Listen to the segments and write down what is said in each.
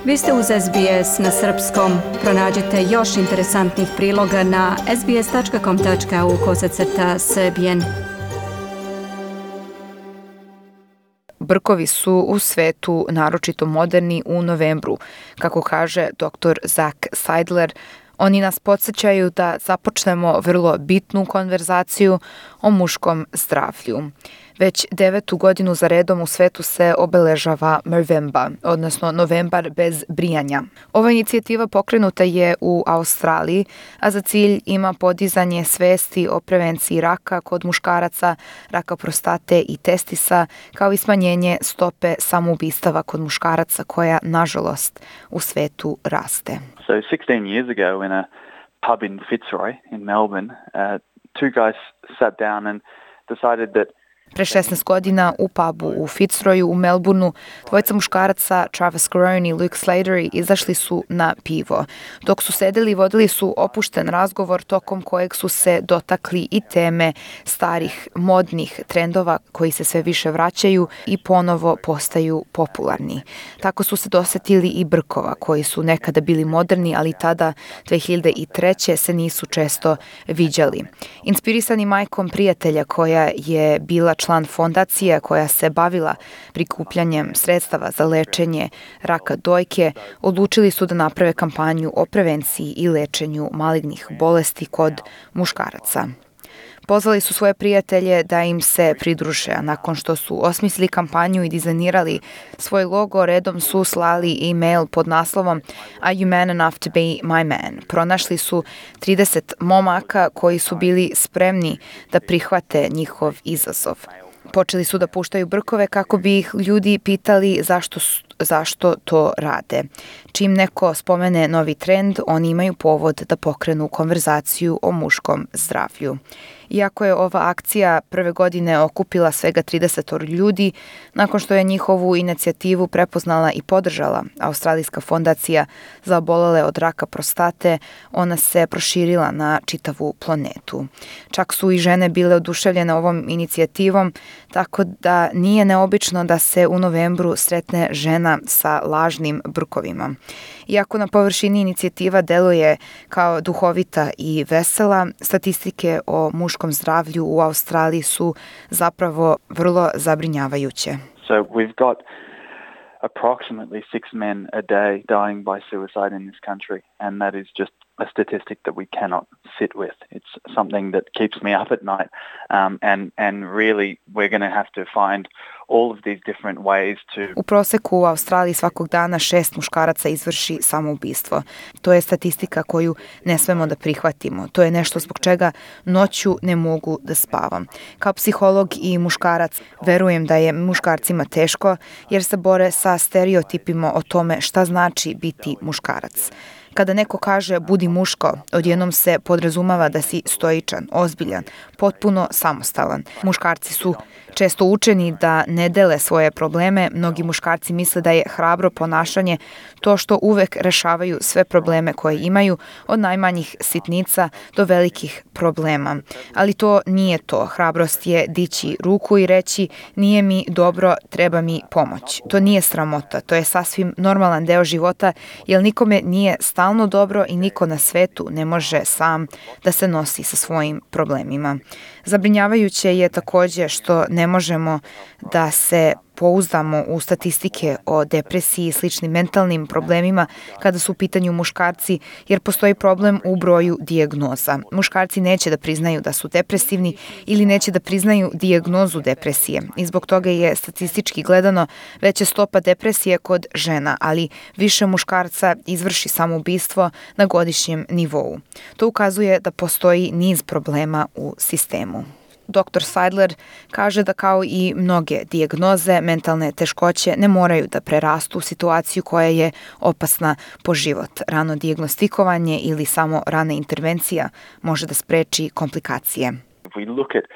Vi ste uz SBS na srpskom. Pronađite još interesantnih priloga na sbs.com.au/srbijen. Brkovi su u svetu naročito moderni u novembru, kako kaže dr. Zach Seidler. Oni nas podsjećaju da započnemo vrlo bitnu konverzaciju o muškom zdravlju. Već 9. godinu za redom u svetu se obeležava Movember, odnosno Novembar bez brijanja. Ova inicijativa pokrenuta je u Australiji, a za cilj ima podizanje svesti o prevenciji raka kod muškaraca, raka prostate i testisa, kao i smanjenje stope samoubistava kod muškaraca koja, nažalost, u svetu raste. So 16 years ago in a pub in Fitzroy in Melbourne, two guys sat down and decided that Pre 16 godina u pubu u Fitzroyu u Melbourneu dvojica muškaraca, Travis Carone i Luke Slater, izašli su na pivo. Dok su sedeli, vodili su opušten razgovor tokom kojeg su se dotakli i teme starih modnih trendova koji se sve više vraćaju i ponovo postaju popularni. Tako su se dosetili i brkova koji su nekada bili moderni, ali tada 2003. se nisu često viđali. Inspirisani majkom prijatelja koja je bila član fondacije koja se bavila prikupljanjem sredstava za lečenje raka dojke, odlučili su da naprave kampanju o prevenciji i lečenju malignih bolesti kod muškaraca. Pozvali su svoje prijatelje da im se pridruže, a nakon što su osmislili kampanju i dizajnirali svoj logo, redom su slali e-mail pod naslovom Are you man enough to be my man? Pronašli su 30 momaka koji su bili spremni da prihvate njihov izazov. Počeli su da puštaju brkove kako bi ih ljudi pitali zašto to rade. Čim neko spomene novi trend, oni imaju povod da pokrenu konverzaciju o muškom zdravlju. Iako je ova akcija prve godine okupila svega 30 ljudi, nakon što je njihovu inicijativu prepoznala i podržala Australijska fondacija za obolele od raka prostate, ona se proširila na čitavu planetu. Čak su i žene bile oduševljene ovom inicijativom, tako da nije neobično da se u novembru sretne žena sa lažnim brkovima. Iako na površini inicijativa deluje kao duhovita i vesela, statistike o muškom zdravlju u Australiji su zapravo vrlo zabrinjavajuće. So we've got approximately 6 men a day dying by suicide in this country, and that is just a statistic that we cannot sit with. It's something that keeps me up at night, and really we're going to have to find all of these different ways to... U proseku u Australiji svakog dana 6 muškaraca izvrši samoubistvo. To je statistika koju ne smemo da prihvatimo. To je nešto zbog čega noću ne mogu da spavam. Kao psiholog i muškarac verujem da je muškarcima teško jer se bore sa stereotipima o tome šta znači biti muškarac. Kada neko kaže budi muško, odjednom se podrazumava da si stoičan, ozbiljan, potpuno samostalan. Muškarci su često učeni da ne dele svoje probleme. Mnogi muškarci misle da je hrabro ponašanje to što uvek rešavaju sve probleme koje imaju, od najmanjih sitnica do velikih problema. Ali to nije to. Hrabrost je dići ruku i reći nije mi dobro, treba mi pomoć. To nije sramota, to je sasvim normalan deo života, jer nikome nije stalno dobro i niko na svetu ne može sam da se nosi sa svojim problemima. Zabrinjavajuće je takođe što ne možemo da se pouzdamo u statistike o depresiji i sličnim mentalnim problemima kada su u pitanju muškarci, jer postoji problem u broju dijagnoza. Muškarci neće da priznaju da su depresivni ili neće da priznaju dijagnozu depresije i zbog toga je statistički gledano veća stopa depresije kod žena, ali više muškarca izvrši samoubistvo na godišnjem nivou. To ukazuje da postoji niz problema u sistemu. Dr. Seidler kaže da kao i mnoge dijagnoze, mentalne teškoće ne moraju da prerastu u situaciju koja je opasna po život. Rano dijagnostikovanje ili samo rana intervencija može da spreči komplikacije. If we look at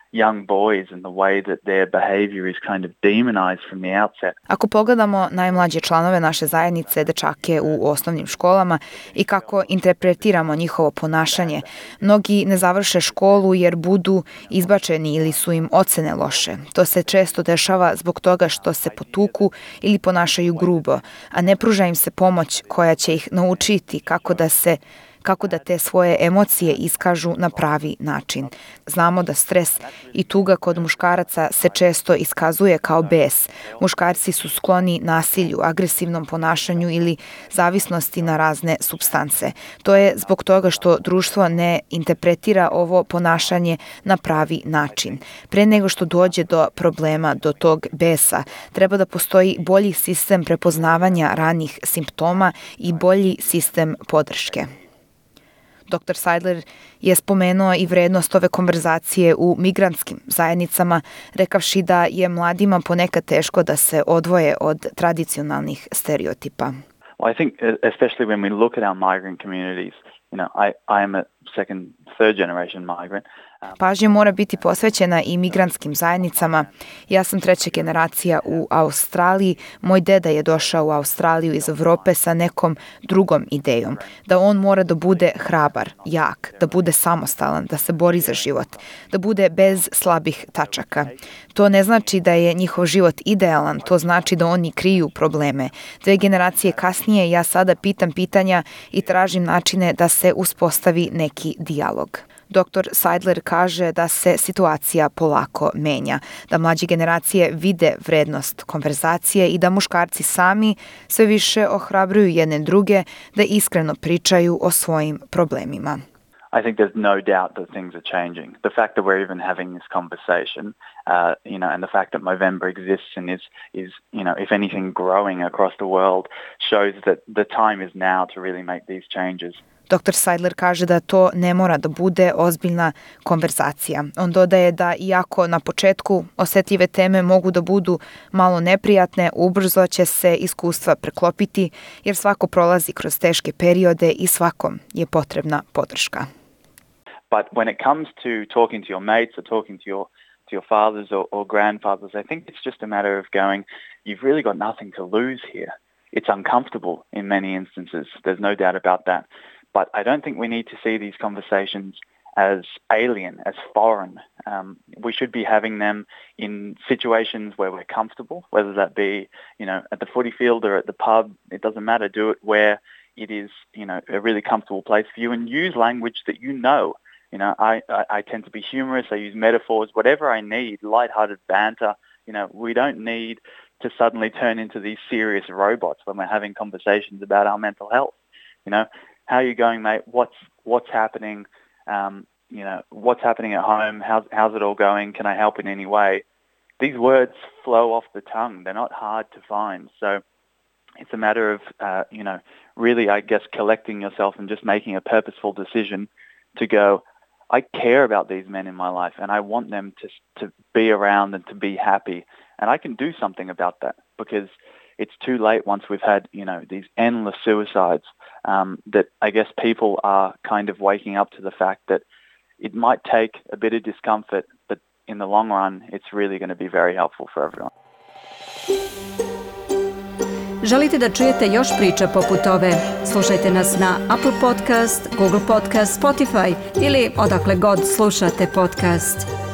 young boys and the way that their behavior is kind of demonized from the outset. Ako pogledamo najmlađe članove naše zajednice, dečake u osnovnim školama i kako interpretiramo njihovo ponašanje, mnogi ne završe školu jer budu izbačeni ili su im ocene loše. To se često dešava zbog toga što se potuku ili ponašaju grubo, a ne pruža im se pomoć koja će ih naučiti kako da te svoje emocije iskažu na pravi način. Znamo da stres i tuga kod muškaraca se često iskazuje kao bes. Muškarci su skloni nasilju, agresivnom ponašanju ili zavisnosti na razne supstance. To je zbog toga što društvo ne interpretira ovo ponašanje na pravi način. Pre nego što dođe do problema, do tog besa, treba da postoji bolji sistem prepoznavanja ranih simptoma i bolji sistem podrške. Dr. Seidler je spomenuo i vrednost ove konverzacije u migrantskim zajednicama, rekavši da je mladima ponekad teško da se odvoje od tradicionalnih stereotipa. Well, I think especially when we look at our migrant communities, I am a second, third generation migrant. Pažnja mora biti posvećena i migrantskim zajednicama. Ja sam treća generacija u Australiji. Moj deda je došao u Australiju iz Evrope sa nekom drugom idejom. Da on mora da bude hrabar, jak, da bude samostalan, da se bori za život, da bude bez slabih tačaka. To ne znači da je njihov život idealan, to znači da oni kriju probleme. 2 generacije kasnije ja sada pitam pitanja i tražim načine da se uspostavi neki dijalog. Dr. Seidler kaže da se situacija polako menja, da mlađe generacije vide vrednost konverzacije i da muškarci sami sve više ohrabruju jedne druge da iskreno pričaju o svojim problemima. I think there's no doubt that things are changing. The fact that we're even having this conversation, and the fact that Movember exists and is, if anything, growing across the world, shows that the time is now to really make these changes. Dr. Seidler kaže da to ne mora da bude ozbiljna konverzacija. On dodaje da iako na početku osetljive teme mogu da budu malo neprijatne, ubrzo će se iskustva preklopiti jer svako prolazi kroz teške periode i svakom je potrebna podrška. But when it comes to talking to your mates or talking to your fathers or grandfathers, I think it's just a matter of going, you've really got nothing to lose here. It's uncomfortable in many instances. There's no doubt about that. But I don't think we need to see these conversations as alien, as foreign. We should be having them in situations where we're comfortable, whether that be, at the footy field or at the pub. It doesn't matter. Do it where it is, a really comfortable place for you, and use language that you know. I tend to be humorous. I use metaphors, whatever I need, lighthearted banter. We don't need to suddenly turn into these serious robots when we're having conversations about our mental health. How are you going, mate? What's happening? What's happening at home? How's it all going? Can I help in any way? These words flow off the tongue. They're not hard to find. So it's a matter of, really, I guess, collecting yourself and just making a purposeful decision to go, I care about these men in my life and I want them to be around and to be happy. And I can do something about that because it's too late once we've had, these endless suicides, that I guess people are kind of waking up to the fact that it might take a bit of discomfort, but in the long run, it's really going to be very helpful for everyone. Želite da čujete još priča poput ove? Slušajte nas na Apple Podcast, Google Podcast, Spotify ili odakle god slušate podcast.